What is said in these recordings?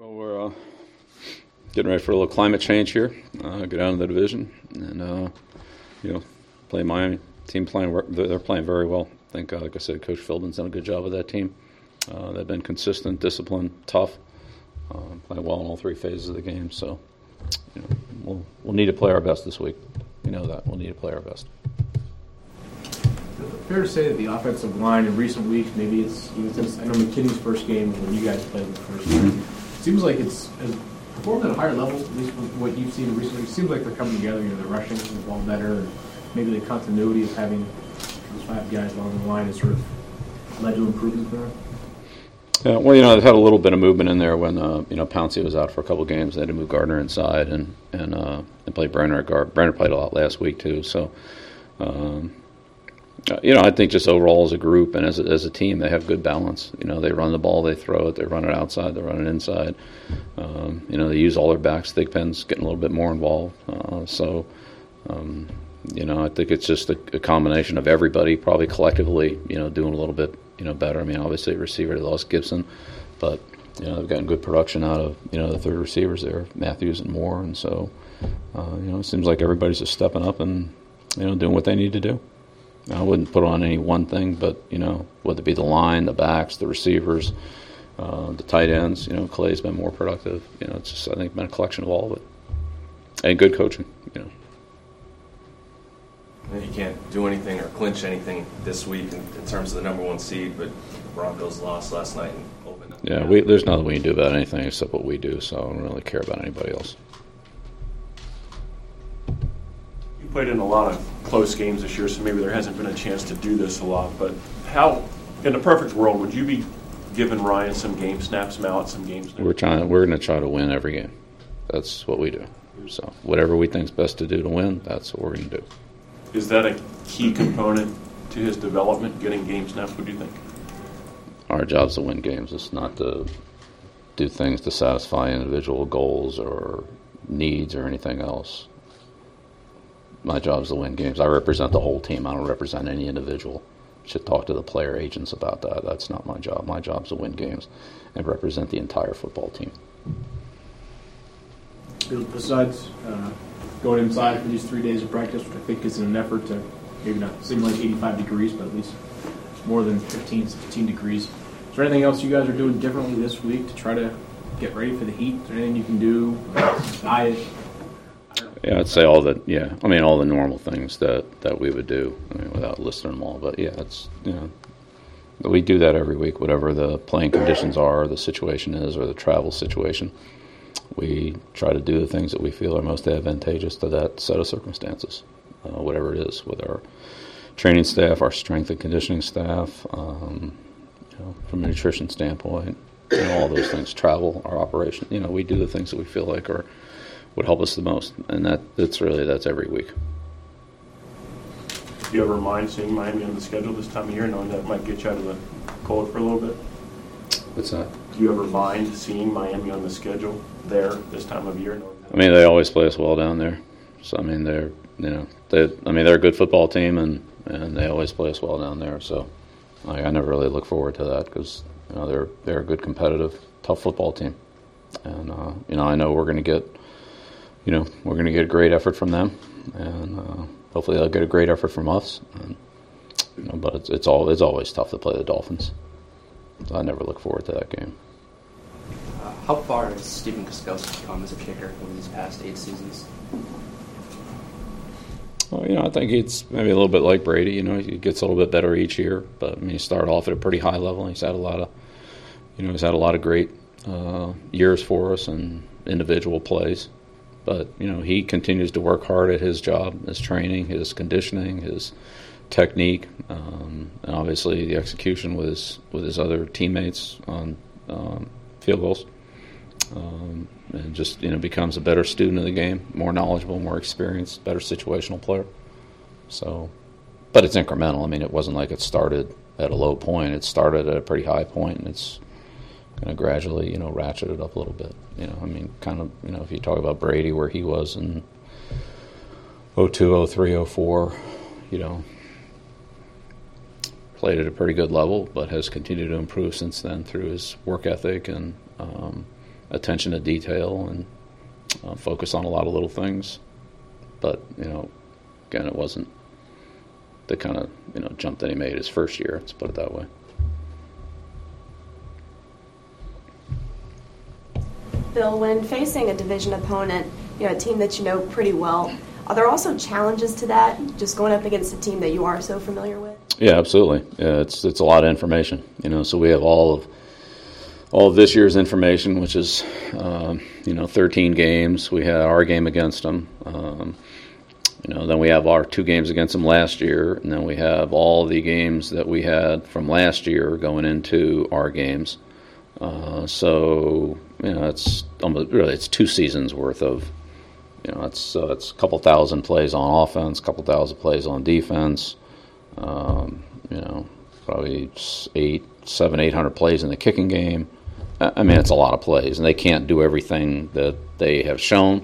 Well, we're getting ready for a little climate change here. Go down to the division and play Miami. Team they're playing very well. I think, like I said, Coach Philbin's done a good job with that team. They've been consistent, disciplined, tough, playing well in all three phases of the game. So, we'll need to play our best this week. We know that we'll need to play our best. Fair to say that the offensive line in recent weeks, maybe it's even since I know McKinney's first game when you guys played the first time, seems like it's performed at a higher level, at least with what you've seen recently. It seems like they're coming together. They're rushing the ball better, and maybe the continuity of having those five guys along the line has sort of led to improvement there. Yeah, well, they've had a little bit of movement in there when Pouncey was out for a couple of games. They had to move Gardner inside and play Brenner at guard. Brenner played a lot last week too. So, I think just overall as a group and as a team, they have good balance. They run the ball, they throw it, they run it outside, they run it inside. They use all their backs. Thigpen's getting a little bit more involved. I think it's just a combination of everybody probably collectively, doing a little bit, better. I mean, obviously receiver they lost Gibson, but they've gotten good production out of the third receivers there, Matthews and Moore, and so it seems like everybody's just stepping up and doing what they need to do. I wouldn't put on any one thing, but whether it be the line, the backs, the receivers, the tight ends. Clay's been more productive. It's just I think been a collection of all of it, and good coaching. You can't do anything or clinch anything this week in terms of the number one seed, but Broncos lost last night and opened up. Yeah, there's nothing we can do about anything except what we do, so I don't really care about anybody else. You played in a lot of close games this year, so maybe there hasn't been a chance to do this a lot, but how, in a perfect world, would you be giving Ryan some game snaps, Mallett some game snaps? We're going to try to win every game. That's what we do. So whatever we think's best to do to win, that's what we're going to do. Is that a key component to his development, getting game snaps, what do you think? Our job's to win games. It's not to do things to satisfy individual goals or needs or anything else. My job's to win games. I represent the whole team. I don't represent any individual. Should talk to the player agents about that. That's not my job. My job's to win games and represent the entire football team. Besides going inside for these 3 days of practice, which I think is in an effort to maybe not simulate 85 degrees, but at least more than 15 degrees. Is there anything else you guys are doing differently this week to try to get ready for the heat? Is there anything you can do? Diet? Yeah, I'd say all the normal things that we would do. Without listing them all, but yeah, it's we do that every week. Whatever the playing conditions are, the situation is, or the travel situation, we try to do the things that we feel are most advantageous to that set of circumstances, whatever it is, with our training staff, our strength and conditioning staff, from a nutrition standpoint, all those things, travel, our operation. We do the things that we feel like would help us the most, and that's every week. Do you ever mind seeing Miami on the schedule this time of year, knowing that it might get you out of the cold for a little bit? What's that? Do you ever mind seeing Miami on the schedule there this time of year? They always play us well down there. So they're a good football team, and they always play us well down there. So I never really look forward to that because they're a good, competitive, tough football team, and I know we're going to get a great effort from them, and hopefully they'll get a great effort from us. And, but it's always tough to play the Dolphins. So I never look forward to that game. How far has Stephen Gostkowski come as a kicker over these past 8 seasons? Well, I think it's maybe a little bit like Brady. He gets a little bit better each year. But he started off at a pretty high level. He's had a lot of great years for us and individual plays. But he continues to work hard at his job, his training, his conditioning, his technique, and obviously the execution with his other teammates on field goals, and just becomes a better student of the game, more knowledgeable, more experienced, better situational player. So, but it's incremental. It wasn't like it started at a low point. It started at a pretty high point, and it's going to gradually ratchet it up a little bit. If you talk about Brady, where he was in 02, 03, 04, played at a pretty good level, but has continued to improve since then through his work ethic and attention to detail and focus on a lot of little things. But, again, it wasn't the kind of, jump that he made his first year, let's put it that way. Bill, when facing a division opponent, a team that you know pretty well, are there also challenges to that, just going up against a team that you are so familiar with? Yeah, absolutely. Yeah, it's a lot of information, so we have all of this year's information, which is, 13 games. We had our game against them. Then we have our 2 games against them last year, and then we have all the games that we had from last year going into our games. It's almost really it's 2 seasons worth of, it's a couple thousand plays on offense, a couple thousand plays on defense. Probably 800 plays in the kicking game. I mean, it's a lot of plays, and they can't do everything that they have shown.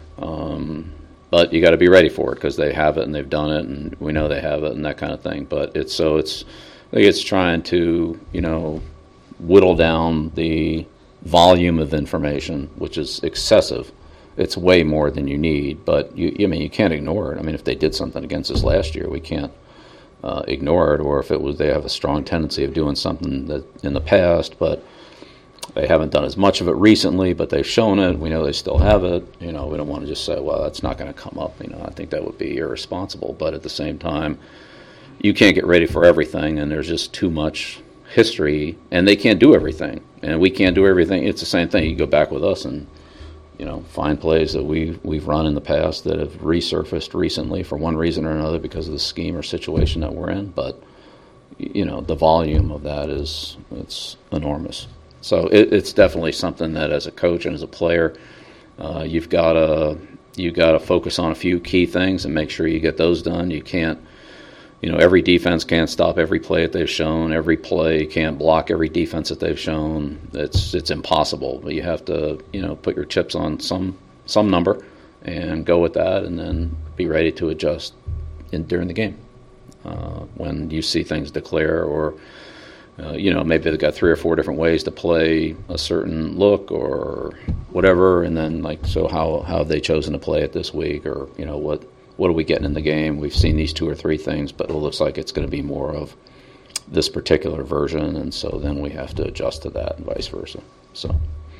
But you got to be ready for it because they have it and they've done it, and we know they have it and that kind of thing. But I think it's trying to whittle down the volume of information, which is excessive. It's way more than you need, but you can't ignore it. I mean, if they did something against us last year, we can't ignore it. Or if they have a strong tendency of doing something that in the past, but they haven't done as much of it recently, but they've shown it. We know they still have it. We don't want to just say, well, that's not going to come up. I think that would be irresponsible. But at the same time, you can't get ready for everything, and there's just too much history, and they can't do everything, and we can't do everything. It's the same thing. You go back with us and find plays that we've run in the past that have resurfaced recently for one reason or another because of the scheme or situation that we're in. But the volume of that it's enormous. So it's definitely something that as a coach and as a player, you've got to focus on a few key things and make sure you get those done. You can't. Every defense can't stop every play that they've shown. Every play can't block every defense that they've shown. It's impossible. But you have to, put your chips on some number and go with that, and then be ready to adjust during the game when you see things declare, or maybe they've got 3 or 4 different ways to play a certain look or whatever, and then how have they chosen to play it this week, or what are we getting in the game? We've seen these 2 or 3 things, but it looks like it's going to be more of this particular version, and so then we have to adjust to that and vice versa. So,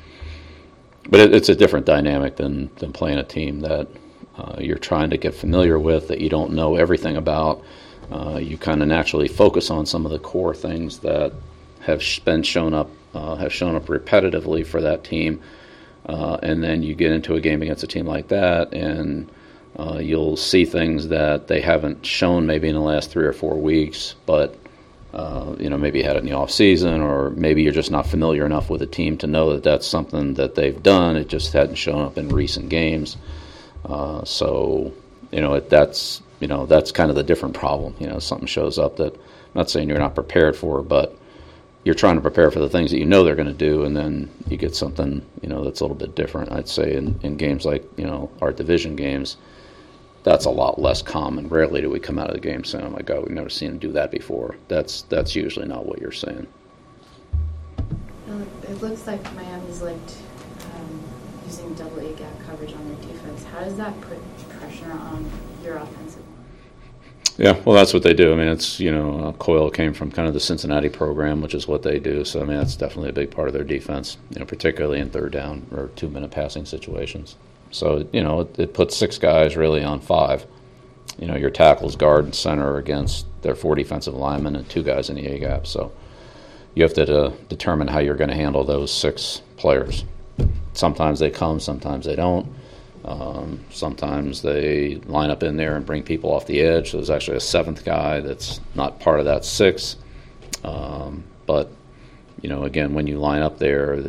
but it's a different dynamic than playing a team that you're trying to get familiar with, that you don't know everything about. You kind of naturally focus on some of the core things that have shown up repetitively for that team, and then you get into a game against a team like that, and you'll see things that they haven't shown maybe in the last 3 or 4 weeks, but maybe you had it in the off season, or maybe you're just not familiar enough with the team to know that that's something that they've done. It just hadn't shown up in recent games. That's kind of the different problem. Something shows up that I'm not saying you're not prepared for, but you're trying to prepare for the things that they're going to do, and then you get something that's a little bit different. I'd say in games like our division games, that's a lot less common. Rarely do we come out of the game saying, "Oh my God, we've never seen him do that before." That's usually not what you're saying. It looks like Miami's liked using double A gap coverage on their defense. How does that put pressure on your offensive line? Yeah, well, that's what they do. I mean, it's Coyle came from kind of the Cincinnati program, which is what they do. So I mean, that's definitely a big part of their defense. Particularly in 3rd down or 2-minute passing situations. So, it puts 6 guys really on 5. Your tackles, guard, and center against their 4 defensive linemen and 2 guys in the A-gap. So you have to determine how you're going to handle those 6 players. Sometimes they come, sometimes they don't. Sometimes they line up in there and bring people off the edge. So there's actually a 7th guy that's not part of that 6. But, again, when you line up there,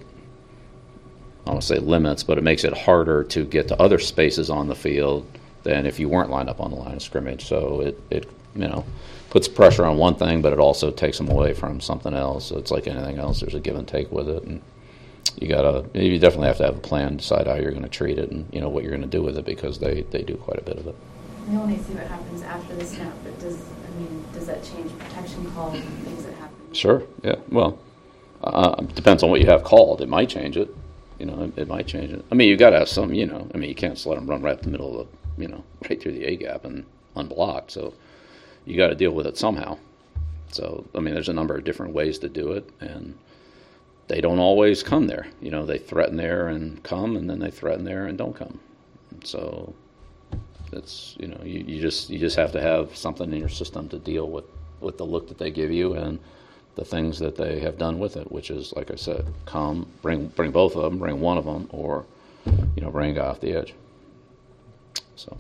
I don't want to say limits, but it makes it harder to get to other spaces on the field than if you weren't lined up on the line of scrimmage. So it puts pressure on one thing, but it also takes them away from something else. So it's like anything else. There's a give and take with it, and you definitely have to have a plan, decide how you're going to treat it, and what you're going to do with it, because they do quite a bit of it. We only see what happens after the snap, but does that change protection calls and things that happen? Sure. Yeah. Well, depends on what you have called. It might change it. You know, it might change it. I mean, you got to have some. You know, I mean, you can't just let them run right up the middle of the, you know, right through the A gap and unblocked. So you got to deal with it somehow. So I mean, there's a number of different ways to do it, and they don't always come there. You know, they threaten there and come, and then they threaten there and don't come. So it's, you know, you just have to have something in your system to deal with the look that they give you and the things that they have done with it, which is, like I said, come, bring both of them, bring one of them, or, you know, bring a guy off the edge. So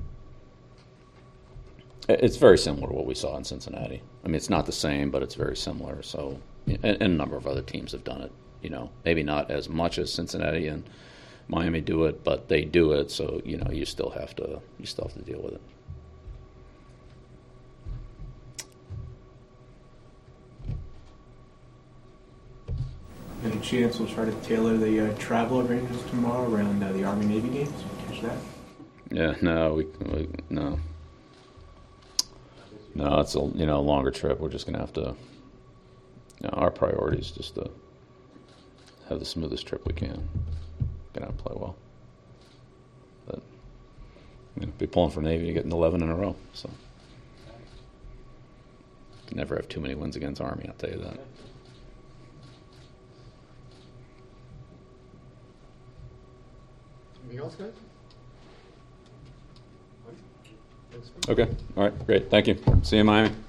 it's very similar to what we saw in Cincinnati. I mean, it's not the same, but it's very similar. So, and a number of other teams have done it. You know, maybe not as much as Cincinnati and Miami do it, but they do it. So, you know, you still have to deal with it. Any chance we'll try to tailor the travel arrangements tomorrow around the Army-Navy games? Catch that? Yeah, no, no. No, it's a longer trip. We're just going to have to. You know, our priority is just to have the smoothest trip we can. Get out and play well. But be pulling for Navy, you're getting 11 in a row. So you never have too many wins against Army. I'll tell you that. Anything else, guys? Okay. All right. Great. Thank you. See you in Miami.